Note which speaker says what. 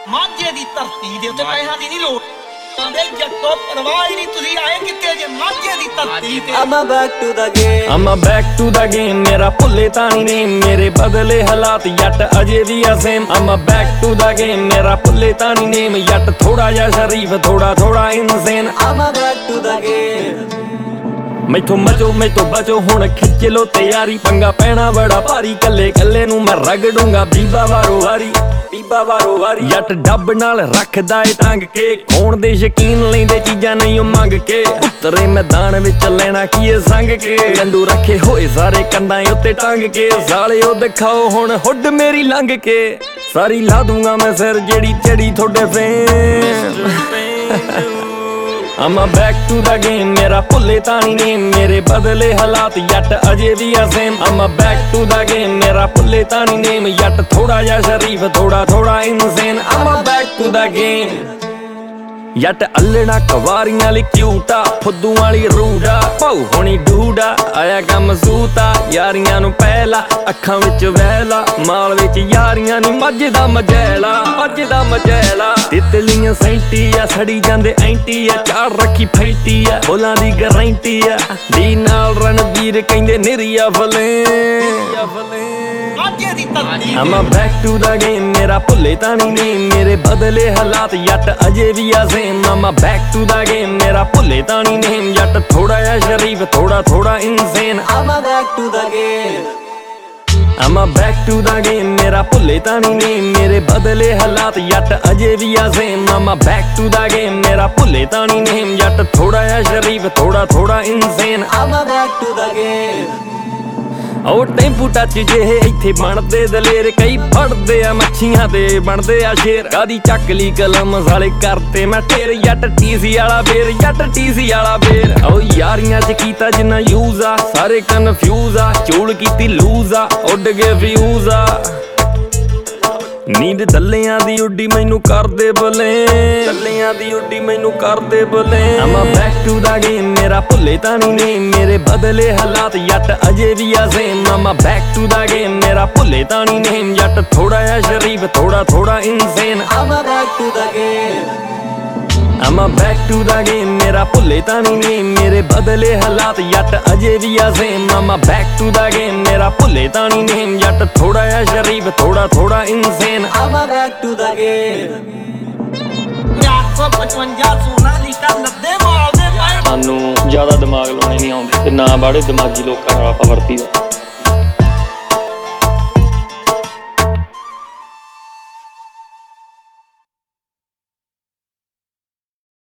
Speaker 1: ਮਾਝੇ ਦੀ ਧਰਤੀ ਦੇ ਉੱਤੇ ਪੈਸਿਆਂ ਦੀ ਨਹੀਂ ਲੋੜ ਆਂਦੇ ਜੱਟੋ ਪਰਵਾਹ ਹੀ ਨਹੀਂ ਤੁਸੀਂ ਆਏ ਕਿੱਥੇ ਜੇ ਮਾਝੇ ਦੀ ਧਰਤੀ ਤੇ
Speaker 2: I'm back to the game
Speaker 3: I'm back to the game ਮੇਰਾ ਭੁੱਲੇ ਤਾਂ ਨਹੀਂ ਨੇ ਮੇਰੇ ਬਦਲੇ ਹਾਲਾਤ ਜੱਟ ਅਜੇ ਵੀ ਆ same I'm back to the game ਮੇਰਾ ਭੁੱਲੇ ਤਾਂ ਨਹੀਂ ਨੇ ਜੱਟ ਥੋੜਾ ਜਿਹਾ ਸ਼ਰੀਫ ਥੋੜਾ insane
Speaker 2: I'm back to the game
Speaker 3: ਮੈਥੋਂ ਬਚੋ ਹੁਣ ਖਿੱਚ ਲੋ ਤਿਆਰੀ ਪੰਗਾ ਪੈਣਾ ਬੜਾ ਭਾਰੀ ਕੱਲੇ ਨੂੰ ਮੈਂ ਰਗੜੂੰਗਾ ਬੀਬਾ ਵਾਰੋ ਵਾਰੀ ਜੱਟ ਡੱਬ ਨਾਲ ਰੱਖਦਾ ਏ ਟੰਗ ਕੇ ਕੌਣ ਦੇ ਸ਼ਕੀਨ ਲੈਂਦੇ ਚੀਜ਼ਾਂ ਨਹੀਂ ਉਹ ਮੰਗ ਕੇ ਉਤਰੇ ਮੈਦਾਨ ਵਿੱਚ ਲੈਣਾ ਕੀ ਏ ਸੰਗ ਕੇ ਗੰਡੂ ਰੱਖੇ ਹੋਏ ਸਾਰੇ ਕੰਧਾਂ ਉੱਤੇ ਟੰਗ ਕੇ ਸਾਲਿਓ ਦਿਖਾਓ ਹੁਣ ਹੁੱਡ ਮੇਰੀ ਲੰਘ ਕੇ ਸਾਰੀ ਲਾ ਦੂੰਗਾ ਮੈਂ ਸਿਰ ਜਿਹੜੀ ਚੜੀ ਤੁਹਾਡੇ fame I'm back to the game ਮੇਰਾ ਭੁੱਲੇ ਤਾਂ ਨਹੀਂ ਨੇ ਮੇਰੇ ਬਦਲੇ ਹਾਲਾਤ ਜੱਟ ਅਜੇ ਵੀ ਆ same I'm back to the game ਮੇਰਾ ਭੁੱਲੇ ਤਾਂ ਨਹੀਂ ਨੇ ਜੱਟ ਥੋੜਾ ਜਿਹਾ ਸ਼ਰੀਫ ਥੋੜਾ insane I'm back to the game ਜੱਟ ਅੱਲਣਾ ਕਵਾਰੀਆਂ ਲਈ ਕਿਊਟਾ ਫੁੱਦੂ ਵਾਲੀ ਰੂਡਾ ਭਾਉ ਹੋਣੀ ਡੂਡਾ ਆਇਆ ਕੰਮ ਸੂਤਾ ਯਾਰੀਆਂ ਨੂੰ ਪਹਿਲਾ ਅੱਖਾਂ ਵਿੱਚ ਵਹਿਲਾ ਮਾਲ ਵਿੱਚ ਯਾਰੀਆਂ ਨੀ ਮੱਝ ਦਾ ਮਜੈਲਾ ਤਿਤਲੀਆਂ ਸੈਂਟੀ ਆ ਸੜੀ ਜਾਂਦੇ ਐਂਟੀ ਆ ਚਾੜ ਰੱਖੀ ਫੈਂਟੀ ਆ ਬੋਲਾਂ ਦੀ ਗਰੰਟੀ ਆ ਦੀ ਨਾਲ ਰਣਵੀਰ ਕਹਿੰਦੇ ਨਿਰੀਆ ਫਲੇ
Speaker 1: ਮਾਝੇ ਦੀ ਧਰਤੀ
Speaker 3: I'm back to the game ਮੇਰਾ ਭੁੱਲੇ ਤਾਂ ਨਹੀਂ ਨੇ ਮੇਰੇ ਬਦਲੇ ਹਾਲਾਤ ਜੱਟ ਅਜੇ ਵੀ ਆ same I'm back to the game ਮੇਰਾ ਭੁੱਲੇ ਤਾਂ ਨਹੀਂ ਨੇ ਜੱਟ ਥੋੜਾ ਜਿਹਾ ਸ਼ਰੀਫ ਥੋੜਾ insane
Speaker 2: I'm back to the game
Speaker 3: I'm back to the game ਮੇਰਾ ਭੁੱਲੇ ਤਾਂ ਨਹੀਂ ਨੇ ਮੇਰੇ ਬਦਲੇ ਹਾਲਾਤ ਜੱਟ ਅਜੇ ਵੀ ਆ same I'm back to the game ਮੇਰਾ ਭੁੱਲੇ ਤਾਂ ਨਹੀਂ ਨੇ ਜੱਟ ਥੋੜਾ ਜਿਹਾ ਸ਼ਰੀਫ ਥੋੜਾ insane
Speaker 2: I'm back to the game
Speaker 3: ਉਹ ਟੈਂਪੂ ਟੱਚ ਜਿਹੇ ਇੱਥੇ ਬਣਦੇ ਦਲੇਰ ਕਈ ਫੜਦੇ ਆ ਮੱਛੀਆਂ ਤੇ ਬਣਦੇ ਆ ਸ਼ੇਰ ਕਾਦੀ ਚੱਕ ਲਈ ਕਲਮ ਸਾਲੇ ਕਰਤੇ ਮੈਂ ਢੇਰ ਜੱਟ ਟੀਸੀ ਵਾਲਾ ਬੇਰ ਉਹ ਯਾਰੀਆਂ ਚ ਕੀਤਾ ਜਿੰਨਾ ਯੂਜ਼ ਆ ਸਾਰੇ ਕਨਫਿਊਜ਼ ਆ ਚੂਲ ਕੀਤੀ ਲੂਜ਼ ਆ ਉੱਡ ਗਏ ਫਿਊਜ਼ ਆ ਨੀਂਦ ਦੱਲਿਆਂ ਦੀ ਉੱਡੀ ਮੈਨੂੰ ਕਰਦੇ ਬਲੇ I'm back to the game ਮੇਰਾ ਭੁੱਲੇ ਤਾਂ ਨਹੀਂ ਨੇ ਮੇਰੇ ਬਦਲੇ ਹਾਲਾਤ ਜੱਟ ਅਜੇ ਵੀ ਆ same I'm back to the game ਮੇਰਾ ਭੁੱਲੇ ਤਾਂ ਨਹੀਂ ਨੇ ਜੱਟ ਥੋੜਾ ਜਿਹਾ ਸ਼ਰੀਫ ਥੋੜਾ insane
Speaker 2: I'm back to the game
Speaker 3: I'm back to the game ਮੇਰਾ ਭੁੱਲੇ ਤਾਂ ਨਹੀਂ ਨੇ ਮੇਰੇ ਬਦਲੇ ਹਾਲਾਤ ਜੱਟ ਅਜੇ ਵੀ ਆ same I'm back to the game ਮੇਰਾ ਭੁੱਲੇ ਤਾਂ ਨਹੀਂ ਨੇ ਜੱਟ ਥੋੜਾ ਜਿਹਾ ਸ਼ਰੀਫ ਥੋੜਾ insane
Speaker 2: I'm back to the game
Speaker 1: 455 ਸੋਨਾ ਲੀਟਰ ਲੱਦੇ ਮਾਲ ਦੇ ਪਏ
Speaker 3: ਸਾਨੂੰ ਜ਼ਿਆਦਾ ਦਿਮਾਗ ਲਾਉਣੇ ਨਹੀਂ ਆਉਂਦੇ ਤੇ ਨਾ ਬਾੜੇ ਦਿਮਾਗੀ ਲੋਕਾਂ ਨਾਲ ਆਪਾਂ ਵਰਤੀ ਦਾ